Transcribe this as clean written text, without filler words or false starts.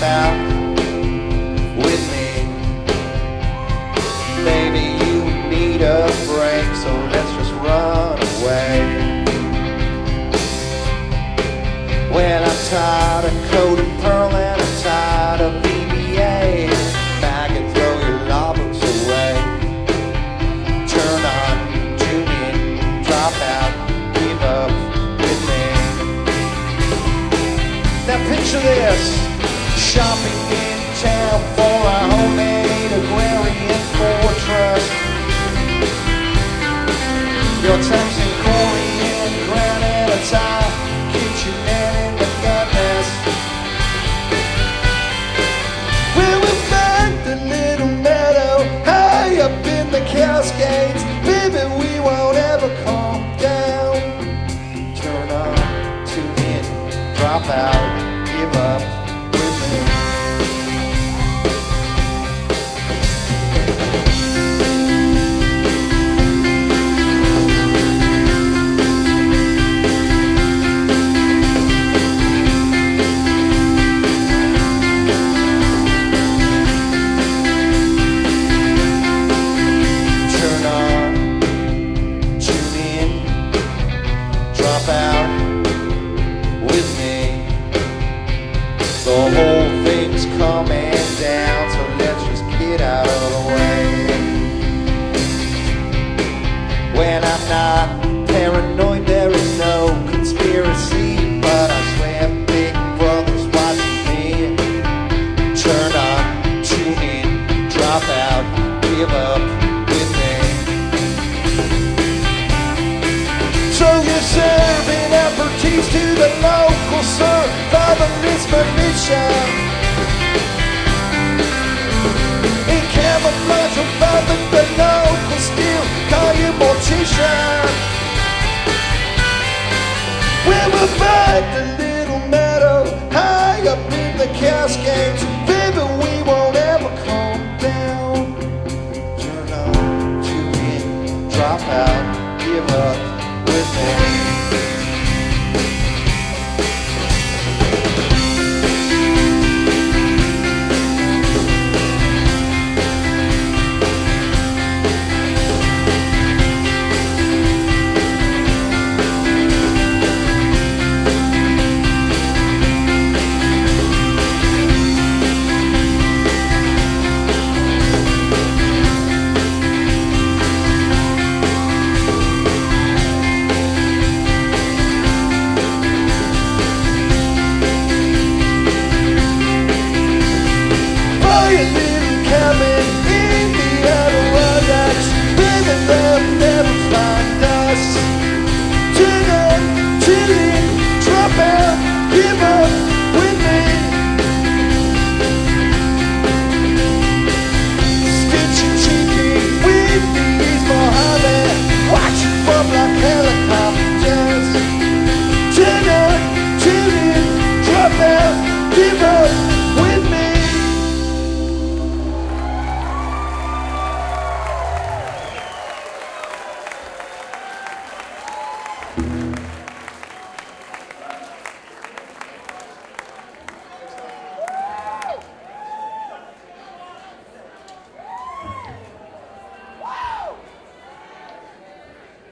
out with me. Maybe you need a break, so let's just run away. When I'm tired of coded pearl and I'm tired of VBA, back and throw your law books away. Turn on, tune in, drop out, give up with me. Now picture this, shopping in town for a homemade agrarian fortress. Your texting Corey and granite a tie, kitchen and in the goodness. Well, we find the little meadow high up in the Cascades. Baby, we won't ever calm down. Turn on, tune in, drop out, give up with me. Out with me. The whole thing's coming down, so let's just get out of the way. When I'm not paranoid, there is no conspiracy, but I swear Big Brother's watching me. Turn on, tune in, drop out, give up with me. So you're serving aperitifs to the local survivalist militia. In camouflage or but the local still call you mortician. When we find the little meadow high up in the Cascades, baby, we won't ever calm down. Turn on, tune in, drop out.